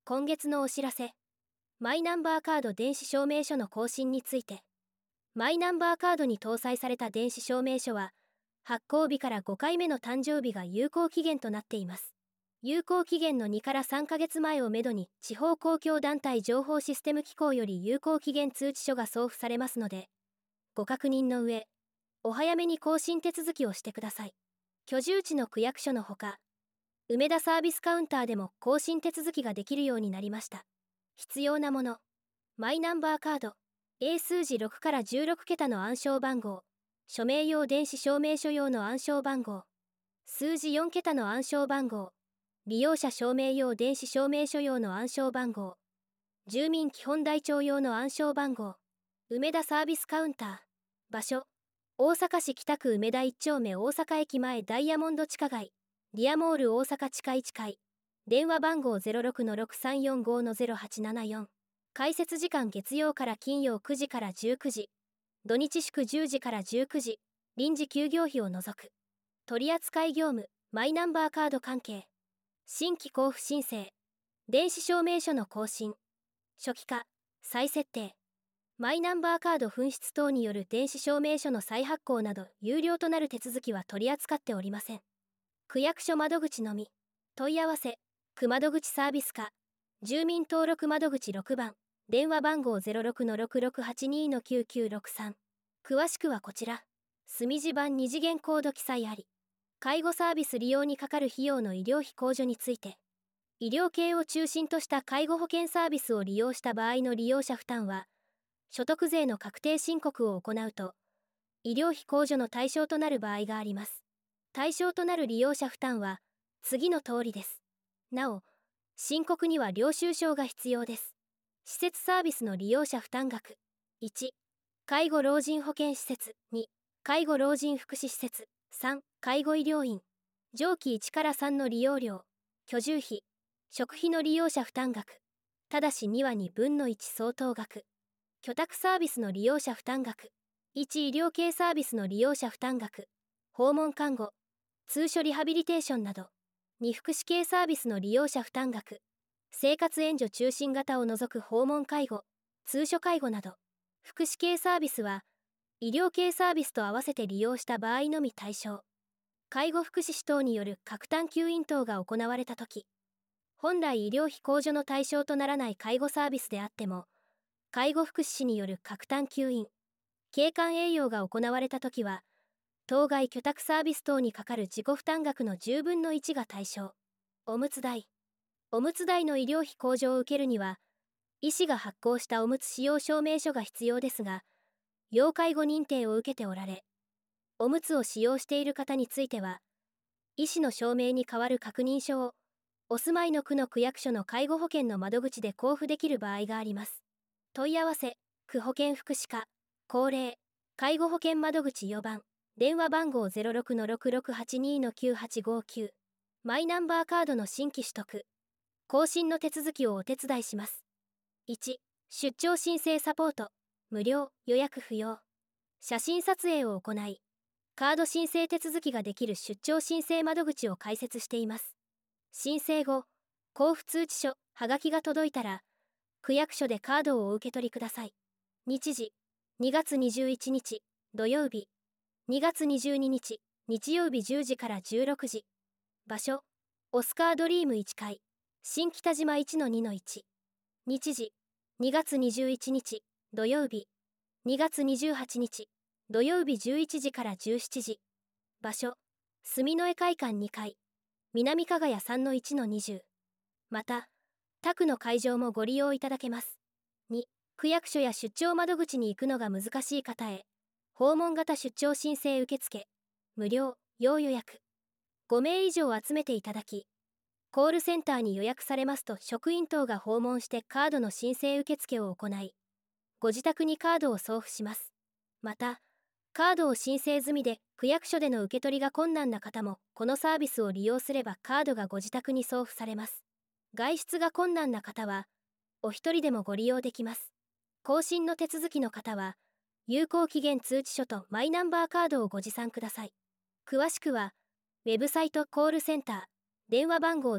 今月のお知らせ。マイナンバーカード電子証明書の更新について。マイナンバーカードに搭載された電子証明書は、発行日から5回目の誕生日が有効期限となっています。有効期限の2から3ヶ月前をめどに、地方公共団体情報システム機構より有効期限通知書が送付されますので、ご確認の上、お早めに更新手続きをしてください。居住地の区役所のほか、梅田サービスカウンターでも更新手続きができるようになりました。必要なもの。マイナンバーカード。英数字6から16桁の暗証番号。署名用電子証明書用の暗証番号。数字4桁の暗証番号。利用者証明用電子証明書用の暗証番号。住民基本台帳用の暗証番号。梅田サービスカウンター。場所。大阪市北区梅田1丁目大阪駅前ダイヤモンド地下街。ディアモール大阪地下1階。電話番号 06-6345-0874。開設時間月曜から金曜9時から19時。土日祝10時から19時。臨時休業日を除く。取扱業務、マイナンバーカード関係。新規交付申請。電子証明書の更新。初期化、再設定。マイナンバーカード紛失等による電子証明書の再発行など有料となる手続きは取り扱っておりません。区役所窓口のみ。問い合わせ、区窓口サービス課。住民登録窓口6番。電話番号 06-6682-9963。詳しくはこちら。墨字版2次元コード記載あり。介護サービス利用にかかる費用の医療費控除について。医療系を中心とした介護保険サービスを利用した場合の利用者負担は、所得税の確定申告を行うと、医療費控除の対象となる場合があります。対象となる利用者負担は、次の通りです。なお、申告には領収書が必要です。施設サービスの利用者負担額。1、介護老人保健施設。2、介護老人福祉施設。3、介護医療院。上記1から3の利用料。居住費。食費の利用者負担額。ただし2は2分の1相当額。居宅サービスの利用者負担額。1、医療系サービスの利用者負担額。訪問看護。通所リハビリテーションなど。2、福祉系サービスの利用者負担額。生活援助中心型を除く訪問介護、通所介護など。福祉系サービスは、医療系サービスと合わせて利用した場合のみ対象。介護福祉士等による各単休院等が行われたとき、本来医療費控除の対象とならない介護サービスであっても、介護福祉士による各単休院、経管栄養が行われたときは、当該居宅サービス等にかかる自己負担額の10分の1が対象。おむつ代。おむつ代の医療費控除を受けるには、医師が発行したおむつ使用証明書が必要ですが、要介護認定を受けておられ、おむつを使用している方については、医師の証明に代わる確認書を、お住まいの区の区役所の介護保険の窓口で交付できる場合があります。問い合わせ、区保健福祉課、高齢、介護保険窓口4番。電話番号 06-6682-9859。マイナンバーカードの新規取得、更新の手続きをお手伝いします。1、出張申請サポート、無料、予約不要。写真撮影を行い、カード申請手続きができる出張申請窓口を開設しています。申請後、交付通知書、はがきが届いたら、区役所でカードをお受け取りください。日時、2月21日、土曜日。2月22日、日曜日10時から16時。場所、オスカードリーム1階、新北島 1-2-1。日時、2月21日、土曜日。2月28日、土曜日11時から17時。場所、住之江会館2階、南加賀谷 3-1-20。また、他区の会場もご利用いただけます。2、区役所や出張窓口に行くのが難しい方へ、訪問型出張申請受付、無料、要予約。5名以上集めていただき、コールセンターに予約されますと職員等が訪問してカードの申請受付を行い、ご自宅にカードを送付します。また、カードを申請済みで区役所での受け取りが困難な方も、このサービスを利用すればカードがご自宅に送付されます。外出が困難な方は、お一人でもご利用できます。更新の手続きの方は、有効期限通知書とマイナンバーカードをご持参ください。詳しくは、ウェブサイトコールセンター、 電話番号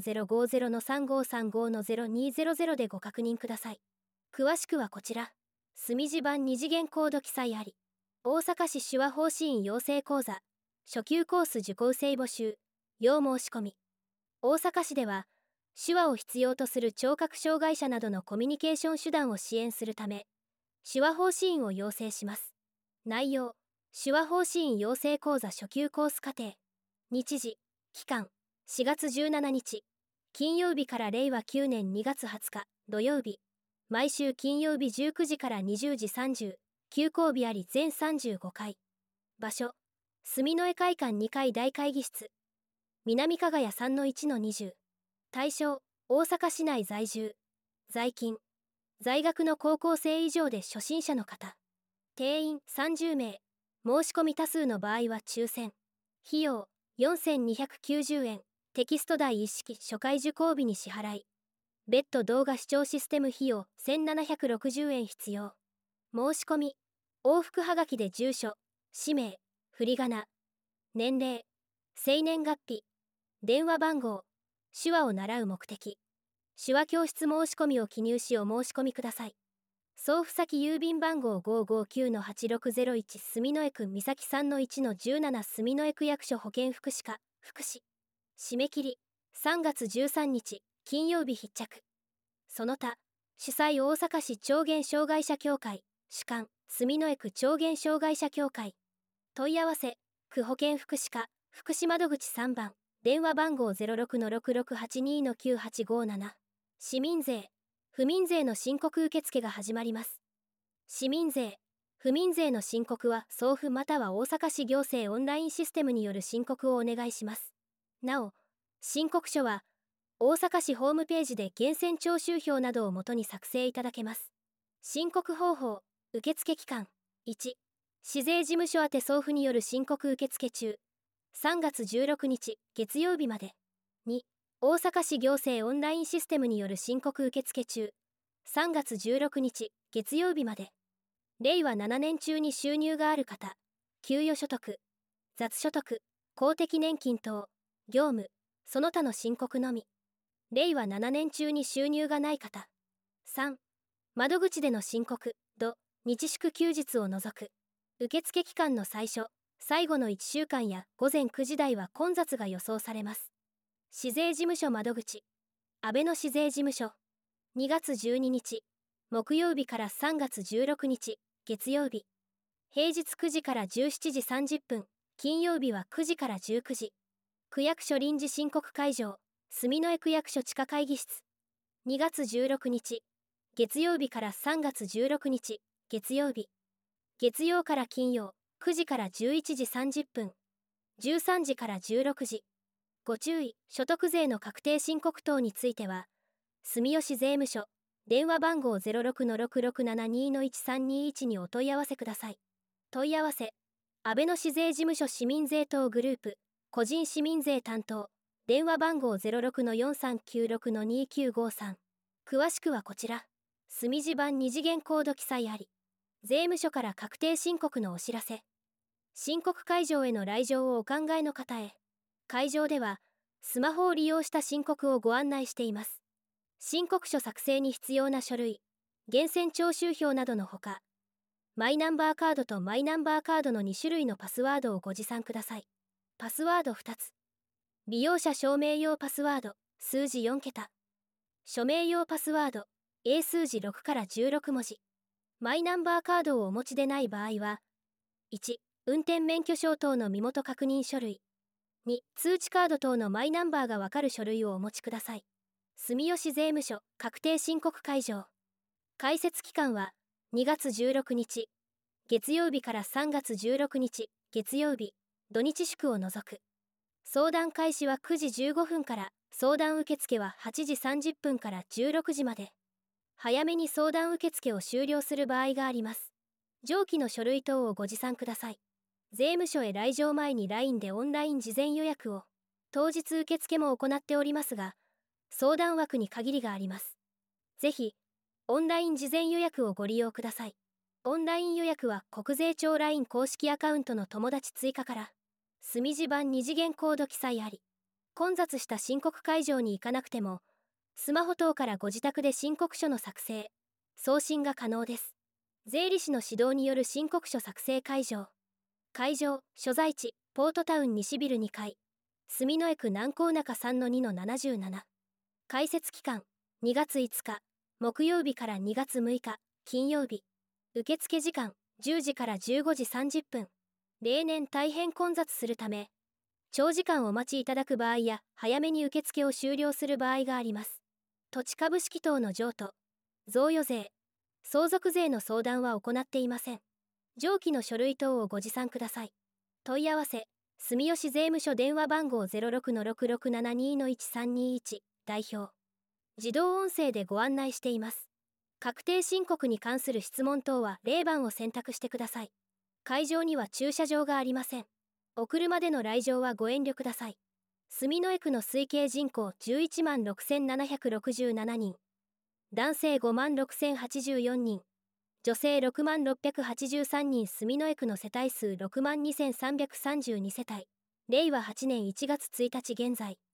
050-3535-0200でご確認ください。詳しくはこちら。墨字版2次元コード記載あり。大阪市手話法師院養成講座初級コース受講生募集要申し込み。大阪市では手話を必要とする聴覚障害者などのコミュニケーション手段を支援するため手話法師院を養成します。内容、手話法師院養成講座初級コース課程。日時、期間、4月17日、金曜日から令和9年2月20日、土曜日。毎週金曜日19時から20時30、休講日あり全35回。場所、住之江会館2階大会議室。南加賀屋 3-1-20。対象、大阪市内在住。在勤。在学の高校生以上で初心者の方。定員30名。申し込み多数の場合は抽選。費用4290円。テキスト代一式初回受講日に支払い。別途動画視聴システム費用1760円必要。申し込み。往復はがきで住所、氏名、振り仮名、年齢、生年月日、電話番号、手話を習う目的、手話教室申し込みを記入しお申し込みください。送付先郵便番号 559-8601 住之江区三崎 3-1-17 住之江区役所保健福祉課福祉。締め切り3月13日金曜日必着。その他主催大阪市聴言障害者協会主幹住之江区聴言障害者協会。問い合わせ区保健福祉課福祉窓口3番電話番号 06-6682-9857。市民税不民税の申告受付が始まります。市民税不民税の申告は送付または大阪市行政オンラインシステムによる申告をお願いします。なお申告書は大阪市ホームページで源泉徴収票などをもとに作成いただけます。申告方法受付期間1市税事務所宛て送付による申告受付中3月16日月曜日まで。2大阪市行政オンラインシステムによる申告受付中3月16日月曜日まで。令和7年中に収入がある方、給与所得、雑所得、公的年金等、業務、その他の申告のみ。令和7年中に収入がない方。3窓口での申告、日祝休日を除く。受付期間の最初、最後の1週間や午前9時台は混雑が予想されます。市税事務所窓口安倍野市税事務所2月12日木曜日から3月16日月曜日。平日9時から17時30分金曜日は9時から19時。区役所臨時申告会場住之江区役所地下会議室2月16日月曜日から3月16日月曜日。月曜から金曜9時から11時30分13時から16時。ご注意、所得税の確定申告等については住吉税務署電話番号 06-6672-1321 にお問い合わせください。問い合わせ安倍野市税事務所市民税等グループ個人市民税担当電話番号 06-4396-2953。詳しくはこちら。墨字版2次元コード記載あり。税務署から確定申告のお知らせ。申告会場への来場をお考えの方へ。会場ではスマホを利用した申告をご案内しています。申告書作成に必要な書類、源泉徴収票などのほか、マイナンバーカードとマイナンバーカードの2種類のパスワードをご持参ください。パスワード2つ。利用者証明用パスワード、数字4桁。署名用パスワード、英数字6から16文字。マイナンバーカードをお持ちでない場合は、1、運転免許証等の身元確認書類。2、通知カード等のマイナンバーがわかる書類をお持ちください。住吉税務署確定申告会場。開設期間は2月16日月曜日から3月16日月曜日、土日祝を除く。相談開始は9時15分から、相談受付は8時30分から16時まで。早めに相談受付を終了する場合があります。上記の書類等をご持参ください。税務署へ来場前に LINE でオンライン事前予約を、当日受付も行っておりますが、相談枠に限りがあります。ぜひ、オンライン事前予約をご利用ください。オンライン予約は国税庁 LINE 公式アカウントの友達追加から、墨字版2次元コード記載あり。 混雑した申告会場に行かなくても、スマホ等からご自宅で申告書の作成、送信が可能です。税理士の指導による申告書作成会場。会場、所在地、ポートタウン西ビル2階。住之江区南港中 3-2-77。開設期間、2月5日、木曜日から2月6日、金曜日。受付時間、10時から15時30分。例年大変混雑するため、長時間お待ちいただく場合や、早めに受付を終了する場合があります。土地株式等の譲渡、贈与税、相続税の相談は行っていません。上記の書類等をご持参ください。問い合わせ、住吉税務署電話番号 06-6672-1321 代表。自動音声でご案内しています。確定申告に関する質問等は0番を選択してください。会場には駐車場がありません。お車での来場はご遠慮ください。住之江区の推計人口116767人。男性56084人。女性60683人。住之江区の世帯数62332世帯。令和8年1月1日現在。